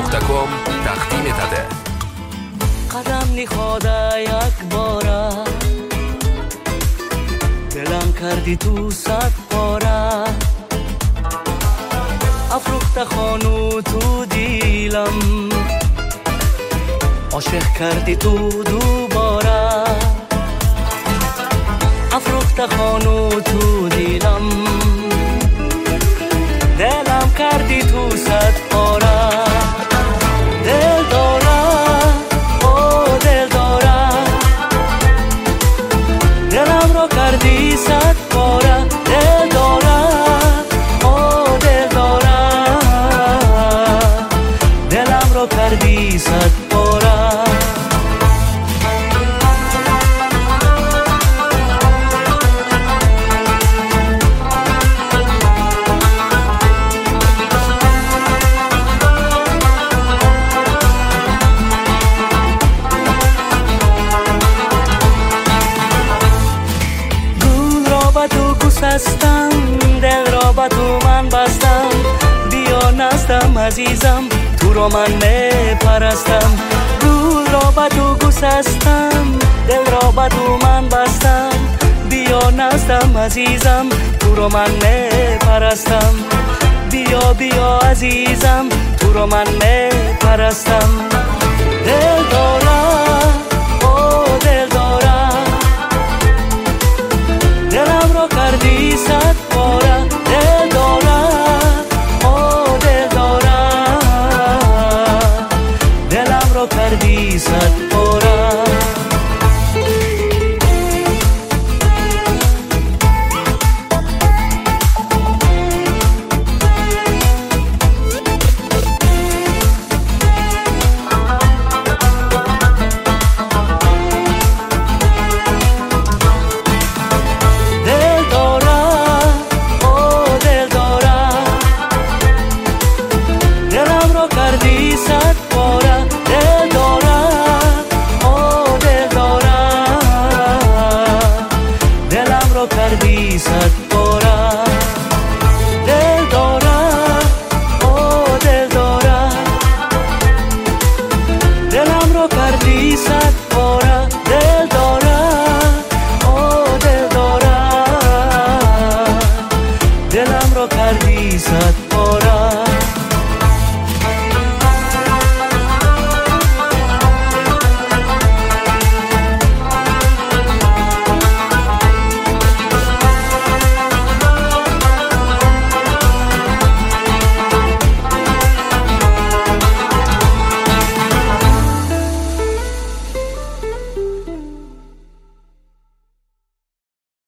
Afrox.com тақдим метавад. قدم نخواده یک باره دلم کردی تو صد پاره افروخته خانو تو دیلم عاشق کردی تو دوباره افروخته خانو تو دیلم دلم کردی تو صد پاره دل داره دل داره دلم رو کردی صد پاره دل داره دل داره دلم رو کردی صد پاره هستم دل را با تو من بستم بیا نستم عزیزم تو رو من میپرستم گل را با تو گسستم دل را با تو من بستم بیا نستم عزیزم تو رو من میپرستم بیا بیا عزیزم تو رو من میپرستم دل داره دل داره دلم رو کردی صد پاره دل داره دل داره دلم رو کردی صد پاره کردی صد